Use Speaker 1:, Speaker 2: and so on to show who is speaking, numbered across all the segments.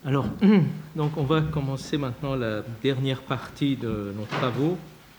Speaker 1: Alors, donc on va commencer maintenant la dernière partie de nos travaux.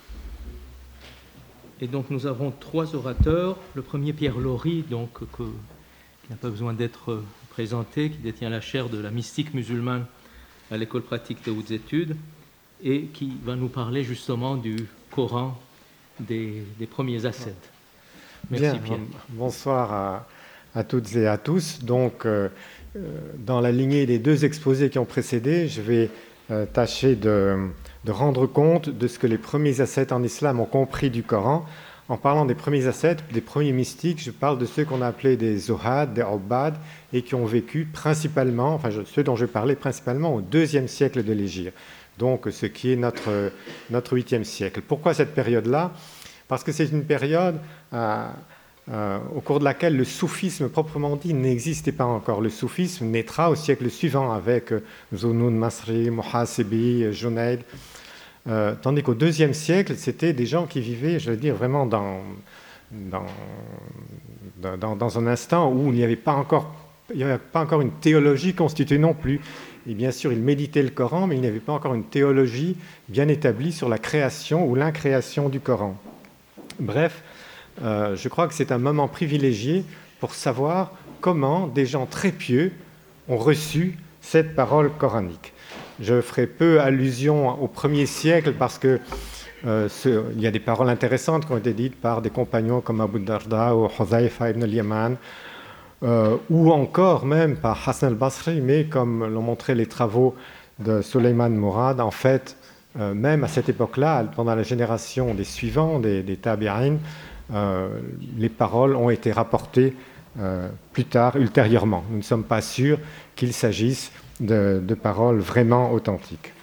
Speaker 1: Et donc nous avons trois orateurs. Le premier, Pierre Laury, qui n'a pas besoin d'être présenté, qui détient la chaire de la mystique musulmane à l'École pratique des hautes études et qui va nous parler justement du Coran des premiers ascètes. Merci.
Speaker 2: Bien,
Speaker 1: Pierre.
Speaker 2: bonsoir à toutes et à tous. Donc, dans la lignée des deux exposés qui ont précédé, je vais tâcher de rendre compte de ce que les premiers ascètes en islam ont compris du Coran. En parlant des premiers ascètes, des premiers mystiques, je parle de ceux qu'on a appelés des Zohad, des Ubbad, et qui ont vécu principalement, ceux dont je parlais principalement au IIe siècle de l'Hégire, donc ce qui est notre 8e siècle. Pourquoi cette période-là ? Parce que c'est une période au cours de laquelle le soufisme proprement dit n'existait pas encore. Le soufisme naîtra au siècle suivant avec Zunun, Masri, Muhasibi, Junayd. Tandis qu'au IIe siècle, c'était des gens qui vivaient, je veux dire, vraiment dans un instant où il n'y avait pas encore une théologie constituée non plus. Et bien sûr, ils méditaient le Coran, mais il n'y avait pas encore une théologie bien établie sur la création ou l'incréation du Coran. Bref, je crois que c'est un moment privilégié pour savoir comment des gens très pieux ont reçu cette parole coranique. Je ferai peu allusion au 1er siècle parce qu'il y a des paroles intéressantes qui ont été dites par des compagnons comme Abu Darda ou Huzaifa ibn al-Yaman, ou encore même par Hassan al-Basri, mais comme l'ont montré les travaux de Sulayman Mourad, en fait, même à cette époque-là, pendant la génération des suivants, des tabi'in, les paroles ont été rapportées plus tard, ultérieurement. Nous ne sommes pas sûrs qu'il s'agisse de paroles vraiment authentiques.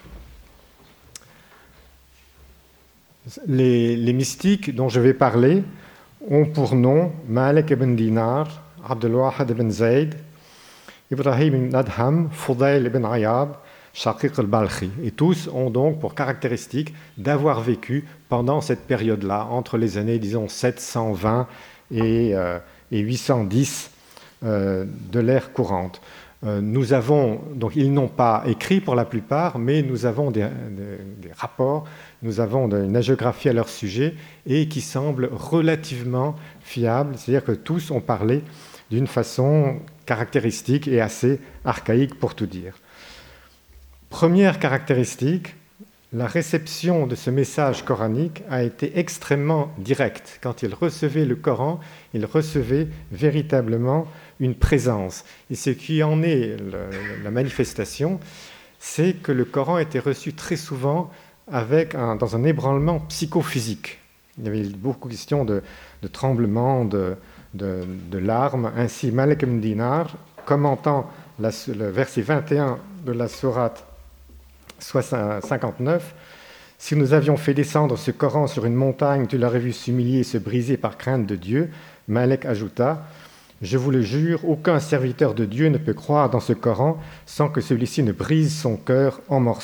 Speaker 2: Les mystiques dont je vais parler ont pour nom Malik ibn Dinar, Abdul Wahid ibn Zayd, Ibrahim ibn Adham, Fudayl ibn Ayyab, Shaqiq al-Balkhi. Et tous ont donc pour caractéristique d'avoir vécu pendant cette période-là, entre les années, disons, 720 et 810 de l'ère courante. Nous avons, donc ils n'ont pas écrit pour la plupart, mais nous avons des rapports, nous avons une hagiographie à leur sujet et qui semble relativement fiable, c'est-à-dire que tous ont parlé d'une façon caractéristique et assez archaïque pour tout dire. Première caractéristique, la réception de ce message coranique a été extrêmement directe. Quand ils recevaient le Coran, ils recevaient véritablement une présence. Et ce qui en est la manifestation, c'est que le Coran était reçu très souvent dans un ébranlement psychophysique. Il y avait beaucoup de questions de tremblements, de larmes. Ainsi, Malik ibn Dinar, commentant le verset 21 de la sourate 59, « Si nous avions fait descendre ce Coran sur une montagne, tu l'aurais vu s'humilier et se briser par crainte de Dieu. » Malek ajouta, « Je vous le jure, aucun serviteur de Dieu ne peut croire dans ce Coran sans que celui-ci ne brise son cœur en morceaux. »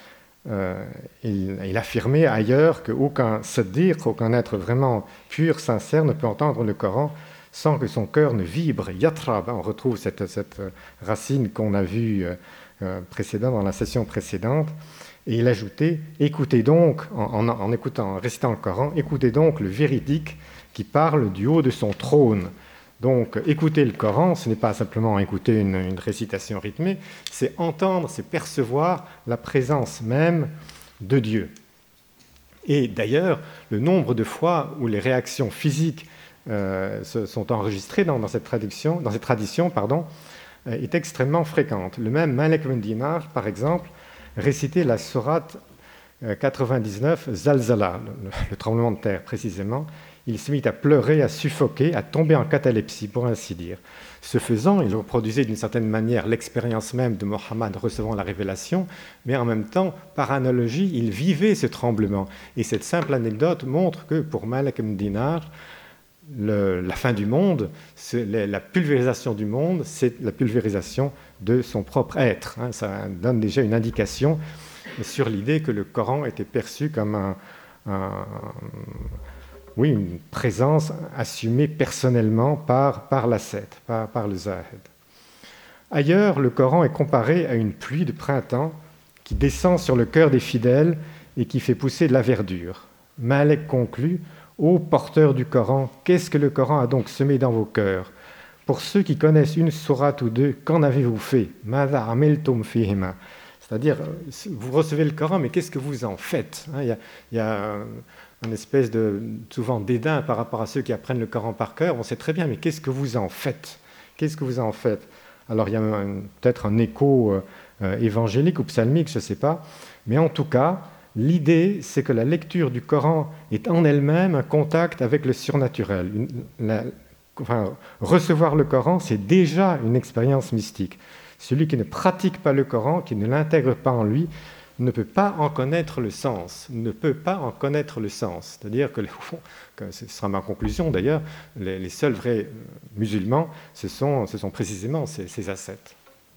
Speaker 2: Il affirmait ailleurs qu'aucun saddiq, aucun être vraiment pur, sincère, ne peut entendre le Coran sans que son cœur ne vibre. Yatrab, on retrouve cette racine qu'on a vue dans la session précédente. Et il ajoutait, écoutez donc, en récitant le Coran, écoutez donc le véridique qui parle du haut de son trône. Donc, écouter le Coran, ce n'est pas simplement écouter une récitation rythmée, c'est entendre, c'est percevoir la présence même de Dieu. Et d'ailleurs, le nombre de fois où les réactions physiques sont enregistrées dans cette tradition, est extrêmement fréquente. Le même Malik ibn Dinar, par exemple, récitait la sourate 99, Zalzala, le tremblement de terre précisément. Il se mit à pleurer, à suffoquer, à tomber en catalepsie, pour ainsi dire. Ce faisant, il reproduisait d'une certaine manière l'expérience même de Mohammed recevant la révélation, mais en même temps, par analogie, il vivait ce tremblement. Et cette simple anecdote montre que pour Malik ibn Dinar, la fin du monde, la pulvérisation du monde, c'est la pulvérisation de son propre être. Ça donne déjà une indication sur l'idée que le Coran était perçu comme une présence assumée personnellement par l'ascète, par le zahid. Ailleurs, le Coran est comparé à une pluie de printemps qui descend sur le cœur des fidèles et qui fait pousser de la verdure. Malek conclut « Ô porteurs du Coran, qu'est-ce que le Coran a donc semé dans vos cœurs ? Pour ceux qui connaissent une sourate ou deux, qu'en avez-vous fait ? Mada amiltum fihima » C'est-à-dire, vous recevez le Coran, mais qu'est-ce que vous en faites ? Il y a une espèce de souvent dédain par rapport à ceux qui apprennent le Coran par cœur. On sait très bien, mais qu'est-ce que vous en faites ? Qu'est-ce que vous en faites ? Alors, il y a peut-être un écho évangélique ou psalmique, je ne sais pas. Mais en tout cas, l'idée, c'est que la lecture du Coran est en elle-même un contact avec le surnaturel. Recevoir le Coran, c'est déjà une expérience mystique. Celui qui ne pratique pas le Coran, qui ne l'intègre pas en lui, ne peut pas en connaître le sens. Ne peut pas en connaître le sens. C'est-à-dire que, ce sera ma conclusion d'ailleurs, les seuls vrais musulmans, ce sont précisément ces ascètes.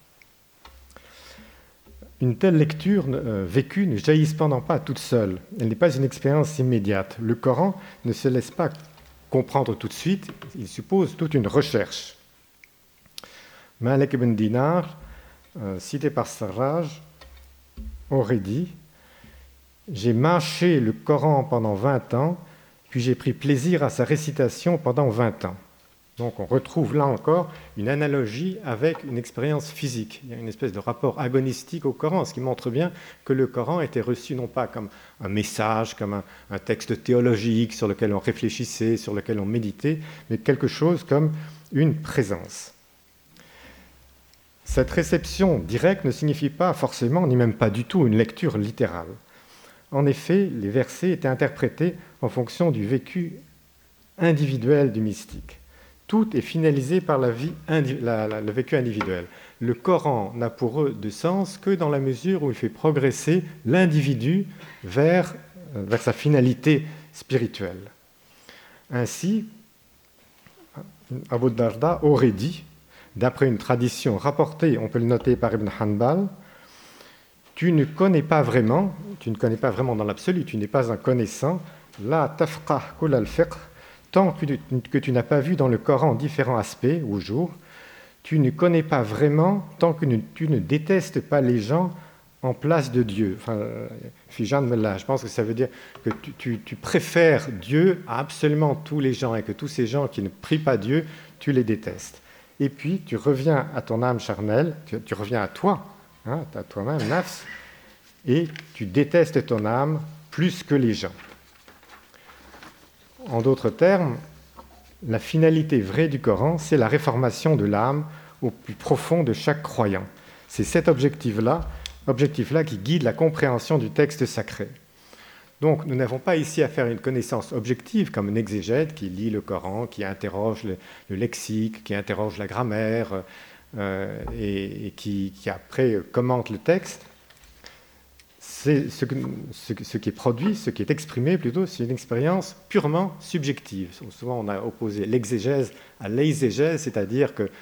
Speaker 2: Une telle lecture vécue ne jaillit cependant pas toute seule. Elle n'est pas une expérience immédiate. Le Coran ne se laisse pas comprendre tout de suite, il suppose toute une recherche. Malik ibn Dinar, cité par Sarraj, aurait dit « J'ai mâché le Coran pendant 20 ans, puis j'ai pris plaisir à sa récitation pendant 20 ans. » Donc on retrouve là encore une analogie avec une expérience physique. Il y a une espèce de rapport agonistique au Coran, ce qui montre bien que le Coran était reçu non pas comme un message, comme un texte théologique sur lequel on réfléchissait, sur lequel on méditait, mais quelque chose comme une présence. Cette réception directe ne signifie pas forcément, ni même pas du tout, une lecture littérale. En effet, les versets étaient interprétés en fonction du vécu individuel du mystique. Tout est finalisé par le vécu individuel. Le Coran n'a pour eux de sens que dans la mesure où il fait progresser l'individu vers sa finalité spirituelle. Ainsi, Abu Darda aurait dit, d'après une tradition rapportée, on peut le noter par Ibn Hanbal, tu ne connais pas vraiment dans l'absolu, tu n'es pas un connaissant, la tafqah kul al-fiqh, tant que tu n'as pas vu dans le Coran différents aspects au jour, tu ne connais pas vraiment tant que tu ne détestes pas les gens en place de Dieu. Fijan Mellah, je pense que ça veut dire que tu préfères Dieu à absolument tous les gens et que tous ces gens qui ne prient pas Dieu, tu les détestes. Et puis tu reviens à ton âme charnelle, tu reviens à toi, à toi-même, nafs, et tu détestes ton âme plus que les gens. En d'autres termes, la finalité vraie du Coran, c'est la réformation de l'âme au plus profond de chaque croyant. C'est cet objectif-là qui guide la compréhension du texte sacré. Donc, nous n'avons pas ici à faire une connaissance objective comme un exégète qui lit le Coran, qui interroge le lexique, qui interroge la grammaire et qui après commente le texte. C'est ce qui est produit, ce qui est exprimé plutôt, c'est une expérience purement subjective. Souvent, on a opposé l'exégèse à l'exégèse, c'est-à-dire que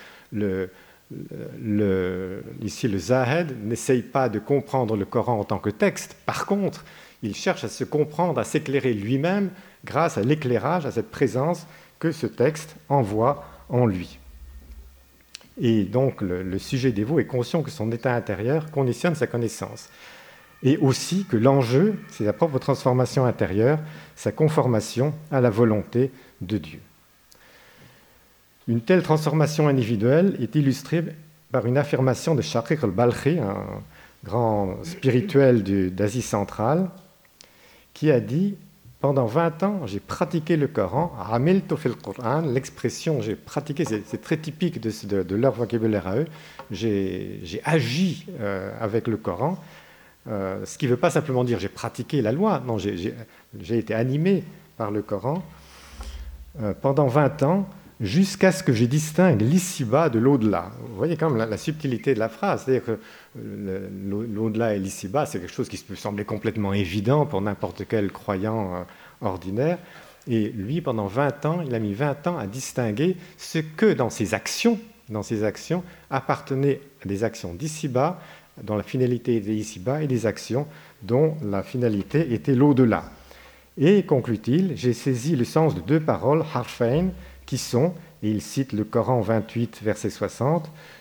Speaker 2: ici, le Zahed n'essaye pas de comprendre le Coran en tant que texte. Par contre, il cherche à se comprendre, à s'éclairer lui-même grâce à l'éclairage, à cette présence que ce texte envoie en lui. Et donc, le sujet dévot est conscient que son état intérieur conditionne sa connaissance. Et aussi que l'enjeu, c'est sa propre transformation intérieure, sa conformation à la volonté de Dieu. Une telle transformation individuelle est illustrée par une affirmation de Shaqiq al-Balkhi, un grand spirituel d'Asie centrale, qui a dit « Pendant 20 ans, j'ai pratiqué le Coran, amiltu fil Qur'an », l'expression « j'ai pratiqué », c'est très typique de leur vocabulaire à eux, j'ai agi avec le Coran, ce qui ne veut pas simplement dire « j'ai pratiqué la loi », non, j'ai été animé par le Coran pendant 20 ans, jusqu'à ce que je distingue l'ici-bas de l'au-delà. Vous voyez quand même la subtilité de la phrase, c'est-à-dire que l'au-delà et l'ici-bas, c'est quelque chose qui peut sembler complètement évident pour n'importe quel croyant ordinaire. Et lui, pendant 20 ans, il a mis 20 ans à distinguer ce que dans ses actions appartenait à des actions d'ici-bas, dont la finalité était ici-bas, et des actions dont la finalité était l'au-delà. Et, conclut-il, j'ai saisi le sens de deux paroles, harfain, qui sont, et il cite le Coran 28, verset 60, «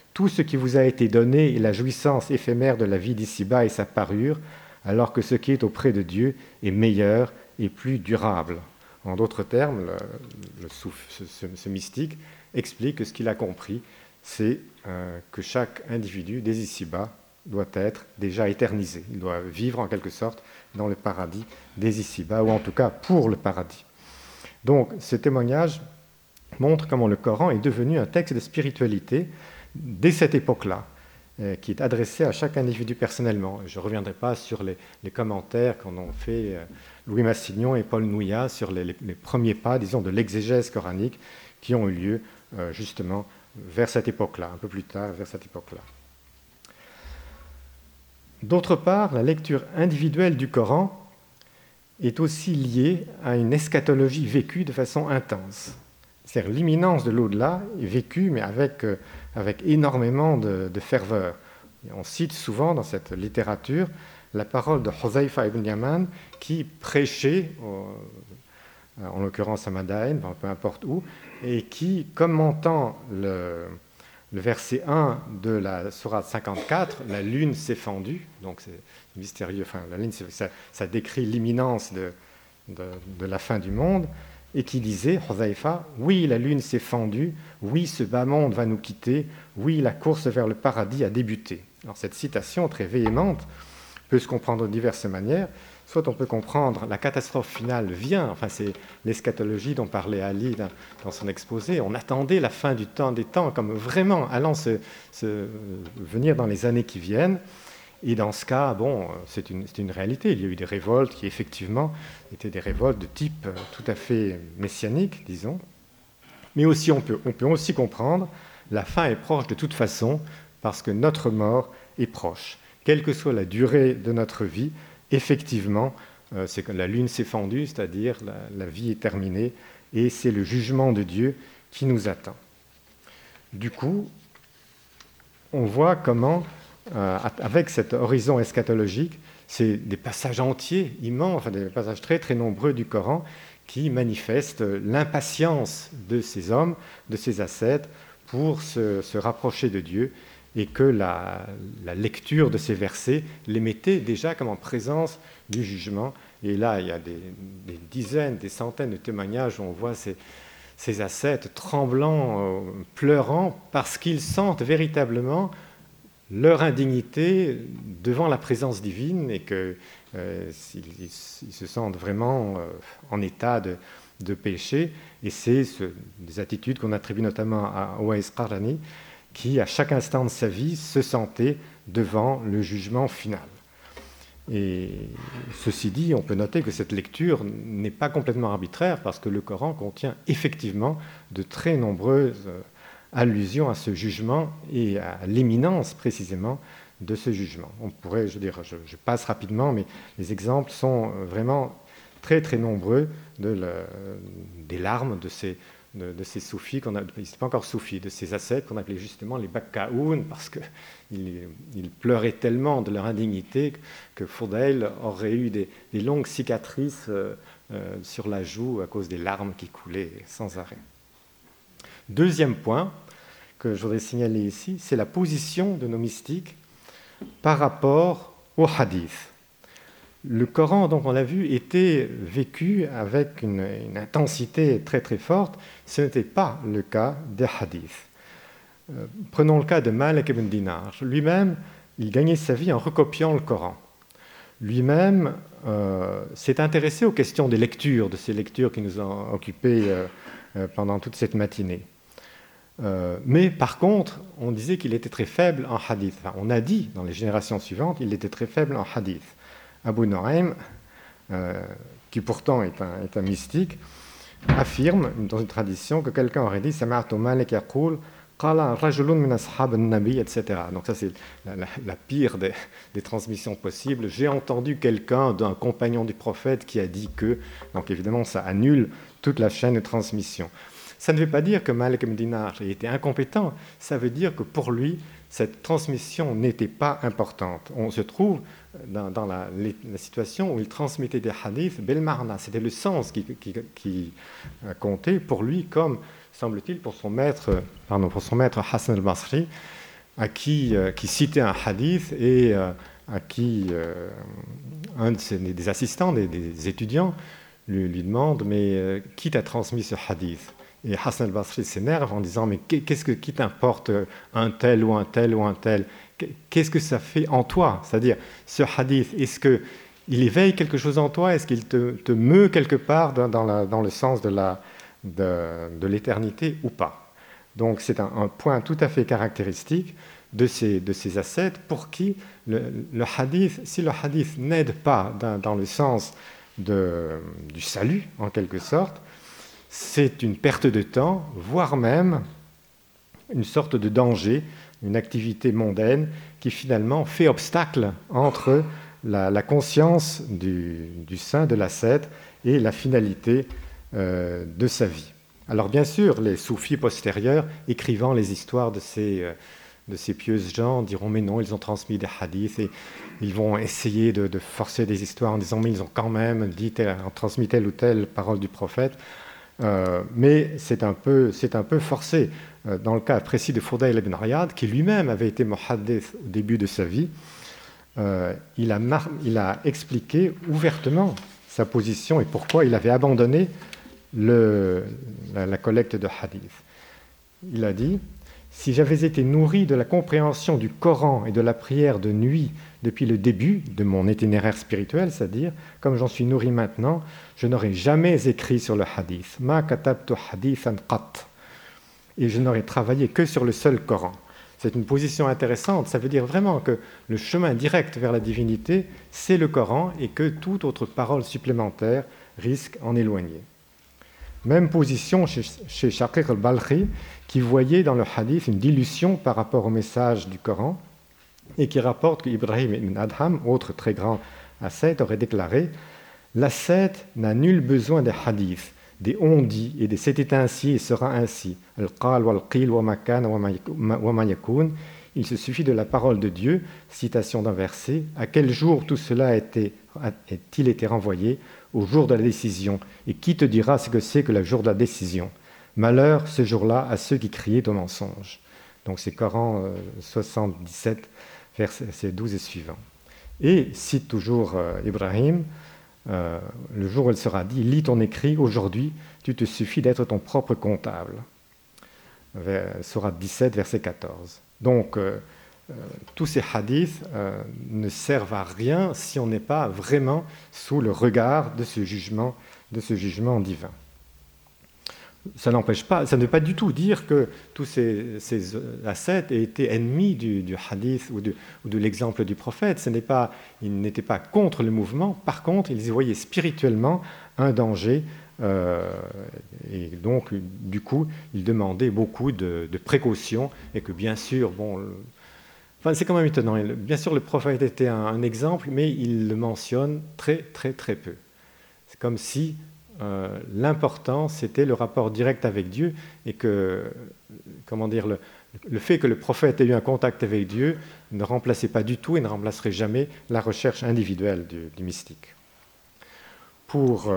Speaker 2: tout ce qui vous a été donné est la jouissance éphémère de la vie d'ici-bas et sa parure, alors que ce qui est auprès de Dieu est meilleur et plus durable. En d'autres termes, ce mystique explique que ce qu'il a compris, c'est que chaque individu des ici-bas doit être déjà éternisé. Il doit vivre en quelque sorte dans le paradis des ici-bas, ou en tout cas pour le paradis. Donc, ce témoignage montre comment le Coran est devenu un texte de spiritualité dès cette époque-là, qui est adressé à chaque individu personnellement. Je ne reviendrai pas sur les commentaires qu'en ont fait Louis Massignon et Paul Nouillat sur les premiers pas, disons, de l'exégèse coranique qui ont eu lieu justement vers cette époque-là, un peu plus tard, vers cette époque-là. D'autre part, la lecture individuelle du Coran est aussi liée à une eschatologie vécue de façon intense. C'est-à-dire l'imminence de l'au-delà est vécue, mais avec énormément de ferveur. Et on cite souvent dans cette littérature la parole de Huzaifa ibn Yaman qui prêchait, en l'occurrence à Madain, peu importe où, et qui, commentant le verset 1 de la sourate 54, la lune s'est fendue, donc c'est mystérieux, enfin, la lune, ça décrit l'imminence de la fin du monde, et qui disait, Huzaifa, oui, la lune s'est fendue, oui, ce bas monde va nous quitter, oui, la course vers le paradis a débuté. Alors cette citation très véhémente peut se comprendre de diverses manières. Soit on peut comprendre la catastrophe finale vient, enfin c'est l'eschatologie dont parlait Ali dans son exposé, on attendait la fin des temps comme vraiment allant venir dans les années qui viennent. Et dans ce cas, bon, c'est une réalité. Il y a eu des révoltes qui, effectivement, étaient des révoltes de type tout à fait messianique, disons. Mais aussi, on peut aussi comprendre la fin est proche de toute façon parce que notre mort est proche. Quelle que soit la durée de notre vie, effectivement, c'est que la lune s'est fendue, c'est-à-dire la vie est terminée, et c'est le jugement de Dieu qui nous attend. Du coup, on voit comment... avec cet horizon eschatologique, c'est des passages entiers, immenses, enfin des passages très très nombreux du Coran qui manifestent l'impatience de ces hommes, de ces ascètes, pour se rapprocher de Dieu, et que la lecture de ces versets les mettait déjà comme en présence du jugement. Et là, il y a des dizaines, des centaines de témoignages où on voit ces ascètes tremblants, pleurant, parce qu'ils sentent véritablement leur indignité devant la présence divine et qu'ils se sentent vraiment en état de péché. Et c'est des attitudes qu'on attribue notamment à Uwais Qarani, qui, à chaque instant de sa vie, se sentait devant le jugement final. Et ceci dit, on peut noter que cette lecture n'est pas complètement arbitraire parce que le Coran contient effectivement de très nombreuses allusion à ce jugement et à l'imminence précisément de ce jugement. On pourrait, je passe rapidement, mais les exemples sont vraiment très très nombreux des larmes de ces soufis, c'est pas encore soufis, de ces ascètes qu'on appelait justement les Bakkaoun, parce qu'ils pleuraient tellement de leur indignité que Fudayl aurait eu des longues cicatrices sur la joue à cause des larmes qui coulaient sans arrêt. Deuxième point que je voudrais signaler ici, c'est la position de nos mystiques par rapport au hadith. Le Coran, donc on l'a vu, était vécu avec une intensité très très forte. Ce n'était pas le cas des hadiths. Prenons le cas de Malik ibn Dinar. Lui-même, il gagnait sa vie en recopiant le Coran. Lui-même s'est intéressé aux questions des lectures, de ces lectures qui nous ont occupés pendant toute cette matinée. Mais par contre, on disait qu'il était très faible en hadith. Enfin, on a dit dans les générations suivantes qu'il était très faible en hadith. Abu Nu'aym, qui pourtant est un mystique, affirme dans une tradition que quelqu'un aurait dit Sami'tu Malik yaqul qala rajulun min ashab an-nabi, etc. Donc ça c'est la pire des transmissions possibles. J'ai entendu quelqu'un d'un compagnon du prophète qui a dit que. Donc évidemment ça annule toute la chaîne de transmission. Ça ne veut pas dire que Malik ibn Dinar était incompétent, ça veut dire que pour lui, cette transmission n'était pas importante. On se trouve dans la situation où il transmettait des hadiths, bel marna, c'était le sens qui comptait pour lui, comme, semble-t-il, pour son maître Hassan al-Basri, qui citait un hadith et à qui un des assistants, des étudiants, lui demande « Mais qui t'a transmis ce hadith ?» Et Hassan al-Basri s'énerve en disant « Mais qui t'importe un tel ou un tel ou un tel ? Qu'est-ce que ça fait en toi ?» C'est-à-dire, ce hadith, est-ce qu'il éveille quelque chose en toi? Est-ce qu'il te meut quelque part dans le sens de l'éternité ou pas? Donc c'est un point tout à fait caractéristique de ces ascètes pour qui le hadith, si le hadith n'aide pas dans le sens du salut, en quelque sorte, c'est une perte de temps, voire même une sorte de danger, une activité mondaine qui finalement fait obstacle entre la conscience du saint, de l'ascète, et la finalité de sa vie. Alors bien sûr, les soufis postérieurs, écrivant les histoires de ces pieuses gens, diront « mais non, ils ont transmis des hadiths » et ils vont essayer de forcer des histoires en disant « mais ils ont quand même transmis telle ou telle parole du prophète ». Mais c'est un peu forcé. Dans le cas précis de Fudayl ibn Iyad, qui lui-même avait été muhaddith au début de sa vie, il a expliqué ouvertement sa position et pourquoi il avait abandonné la collecte de hadith. Il a dit « Si j'avais été nourri de la compréhension du Coran et de la prière de nuit depuis le début de mon itinéraire spirituel, c'est-à-dire comme j'en suis nourri maintenant, je n'aurais jamais écrit sur le hadith. Ma katabtu hadithan qat. Et je n'aurais travaillé que sur le seul Coran. » C'est une position intéressante. Ça veut dire vraiment que le chemin direct vers la divinité, c'est le Coran et que toute autre parole supplémentaire risque en éloigner. Même position chez Shaqiq al-Balkhi, qui voyait dans le hadith une dilution par rapport au message du Coran et qui rapporte qu'Ibrahim ibn Adham, autre très grand ascète, aurait déclaré « L'ascète n'a nul besoin des hadiths, des on-dit et des c'était ainsi et sera ainsi. Al-qal wal-qil wa makan wa ma yakun. Il se suffit de la parole de Dieu, citation d'un verset. À quel jour tout cela a-t-il été renvoyé? Au jour de la décision. Et qui te dira ce que c'est que le jour de la décision? Malheur ce jour-là à ceux qui criaient au mensonge. » Donc c'est Coran 77, versets 12 et suivants. Et cite toujours Ibrahim, le jour où il sera dit « Lis ton écrit, aujourd'hui, tu te suffis d'être ton propre comptable. » Sourate 17, verset 14. Donc, tous ces hadiths ne servent à rien si on n'est pas vraiment sous le regard de ce jugement divin. Ça n'empêche pas, ça ne veut pas du tout dire que tous ces ascètes aient été ennemis du hadith ou de l'exemple du prophète. Ils n'étaient pas contre le mouvement, par contre, ils y voyaient spirituellement un danger, et donc, du coup, ils demandaient beaucoup de précautions, et que bien sûr, c'est quand même étonnant. Bien sûr, le prophète était un exemple, mais il le mentionne très, très, très peu. C'est comme si l'important, c'était le rapport direct avec Dieu et que, le fait que le prophète ait eu un contact avec Dieu ne remplaçait pas du tout et ne remplacerait jamais la recherche individuelle du mystique. Pour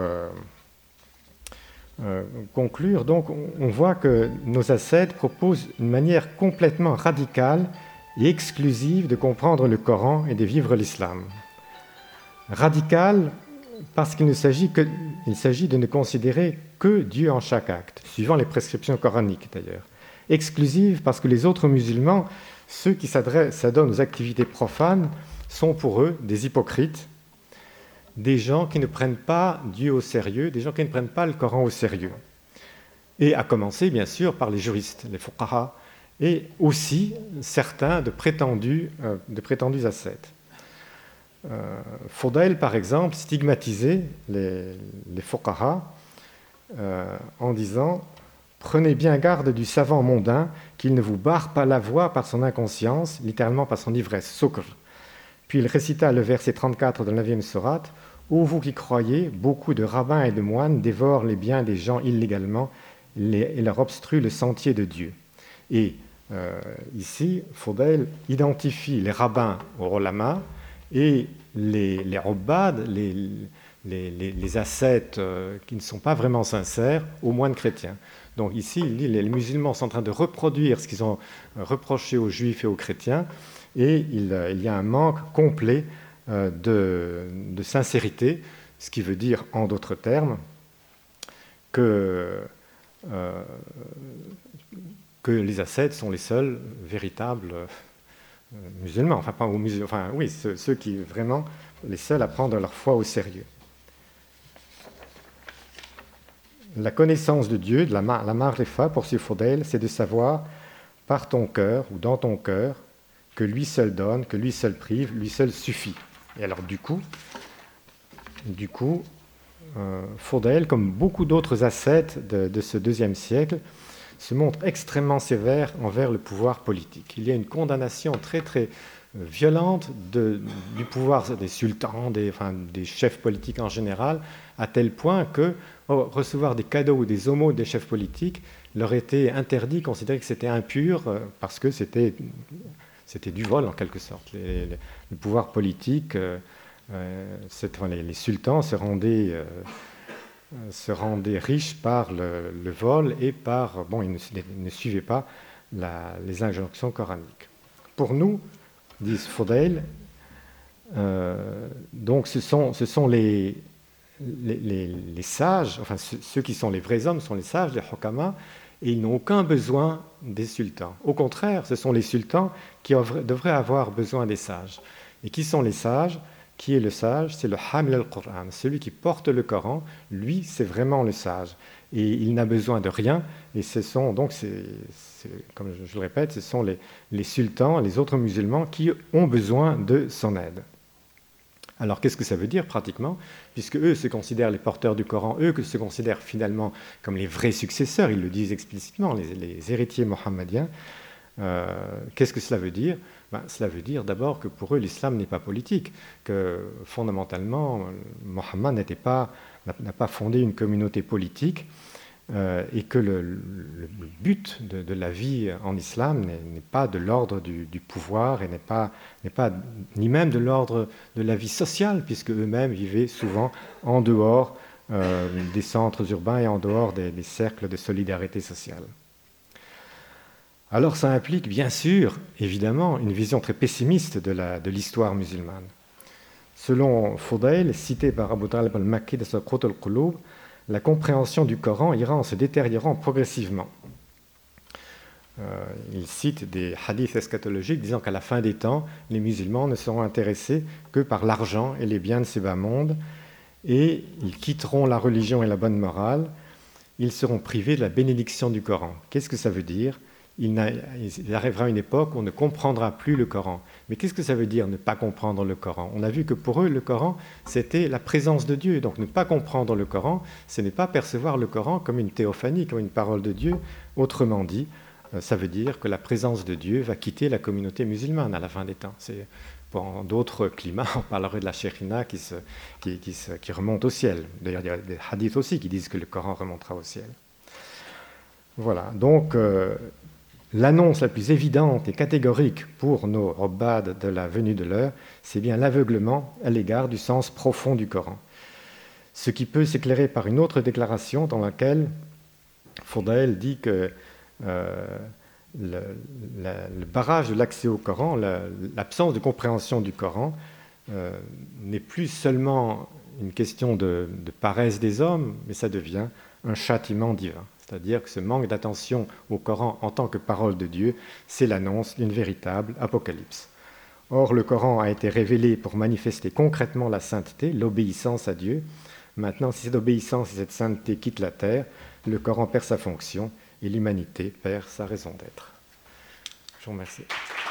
Speaker 2: conclure, donc, on voit que nos ascètes proposent une manière complètement radicale et exclusive de comprendre le Coran et de vivre l'islam. Radicale parce qu'il s'agit de ne considérer que Dieu en chaque acte, suivant les prescriptions coraniques d'ailleurs. Exclusive parce que les autres musulmans, ceux qui s'adonnent aux activités profanes, sont pour eux des hypocrites, des gens qui ne prennent pas Dieu au sérieux, des gens qui ne prennent pas le Coran au sérieux. Et à commencer bien sûr par les juristes, les fuqaha, et aussi certains de prétendus ascètes. Fudayl, par exemple, stigmatisait les fuqaha en disant « Prenez bien garde du savant mondain qu'il ne vous barre pas la voie par son inconscience, littéralement par son ivresse, sukr. » Puis il récita le verset 34 de la 9e sourate « Ô vous qui croyez, beaucoup de rabbins et de moines dévorent les biens des gens illégalement et leur obstruent le sentier de Dieu. » Et ici, Fudayl identifie les rabbins aux ulama et les ubbad, les ascètes qui ne sont pas vraiment sincères aux moines chrétiens. Donc ici, il dit les musulmans sont en train de reproduire ce qu'ils ont reproché aux juifs et aux chrétiens, et il y a un manque complet de sincérité, ce qui veut dire, en d'autres termes, que les ascètes sont les seuls véritables musulmans, enfin pas aux musulmans, enfin oui, ceux qui vraiment les seuls à prendre leur foi au sérieux. La connaissance de Dieu, de la ma'rifa, poursuit Fodel, c'est de savoir par ton cœur ou dans ton cœur que lui seul donne, que lui seul prive, lui seul suffit. Et alors du coup, Fodel, comme beaucoup d'autres ascètes de ce IIe siècle, se montre extrêmement sévère envers le pouvoir politique. Il y a une condamnation très très violente du pouvoir des sultans, des chefs politiques en général, à tel point que recevoir des cadeaux ou des aumônes des chefs politiques leur était interdit, considéré que c'était impur, parce que c'était du vol en quelque sorte. Le pouvoir politique, les sultans se rendaient riches par le vol et par... Bon, ils ne suivaient pas les injonctions coraniques. Pour nous, disent Fodel, donc ce sont les sages, enfin ceux qui sont les vrais hommes sont les sages, les hukama, et ils n'ont aucun besoin des sultans. Au contraire, ce sont les sultans qui devraient avoir besoin des sages. Et qui sont les sages ? Qui est le sage ? C'est le hamil al-Qur'an, celui qui porte le Coran. Lui, c'est vraiment le sage. Et il n'a besoin de rien. Et ce sont donc, comme je le répète, ce sont les sultans, les autres musulmans qui ont besoin de son aide. Alors qu'est-ce que ça veut dire pratiquement ? Puisque eux se considèrent les porteurs du Coran, eux se considèrent finalement comme les vrais successeurs, ils le disent explicitement, les héritiers mohammediens. Qu'est-ce que cela veut dire ? Cela veut dire d'abord que pour eux l'islam n'est pas politique, que fondamentalement Mohammed n'a pas fondé une communauté politique, et que le but de la vie en islam n'est pas de l'ordre du pouvoir et n'est pas ni même de l'ordre de la vie sociale, puisque eux-mêmes vivaient souvent en dehors des centres urbains et en dehors des cercles de solidarité sociale. Alors ça implique bien sûr, évidemment, une vision très pessimiste de l'histoire musulmane. Selon Fodel, cité par Abu Talib al-Makki de sa Qut al-Qulub, la compréhension du Coran ira en se détériorant progressivement. Il cite des hadiths eschatologiques disant qu'à la fin des temps, les musulmans ne seront intéressés que par l'argent et les biens de ces bas mondes, et ils quitteront la religion et la bonne morale, ils seront privés de la bénédiction du Coran. Qu'est-ce que ça veut dire ? Il arrivera une époque où on ne comprendra plus le Coran. Mais qu'est-ce que ça veut dire ne pas comprendre le Coran ? On a vu que pour eux, le Coran, c'était la présence de Dieu. Donc ne pas comprendre le Coran, ce n'est pas percevoir le Coran comme une théophanie, comme une parole de Dieu. Autrement dit, ça veut dire que la présence de Dieu va quitter la communauté musulmane à la fin des temps. Dans d'autres climats, on parlerait de la Shekhinah qui remonte au ciel. D'ailleurs, il y a des hadiths aussi qui disent que le Coran remontera au ciel. Voilà, donc... l'annonce la plus évidente et catégorique pour nos Ubbad de la venue de l'heure, c'est bien l'aveuglement à l'égard du sens profond du Coran. Ce qui peut s'éclairer par une autre déclaration dans laquelle Fodel dit que le barrage de l'accès au Coran, l'absence de compréhension du Coran, n'est plus seulement une question de paresse des hommes, mais ça devient un châtiment divin. C'est-à-dire que ce manque d'attention au Coran en tant que parole de Dieu, c'est l'annonce d'une véritable apocalypse. Or, le Coran a été révélé pour manifester concrètement la sainteté, l'obéissance à Dieu. Maintenant, si cette obéissance et cette sainteté quittent la terre, le Coran perd sa fonction et l'humanité perd sa raison d'être. Je vous remercie.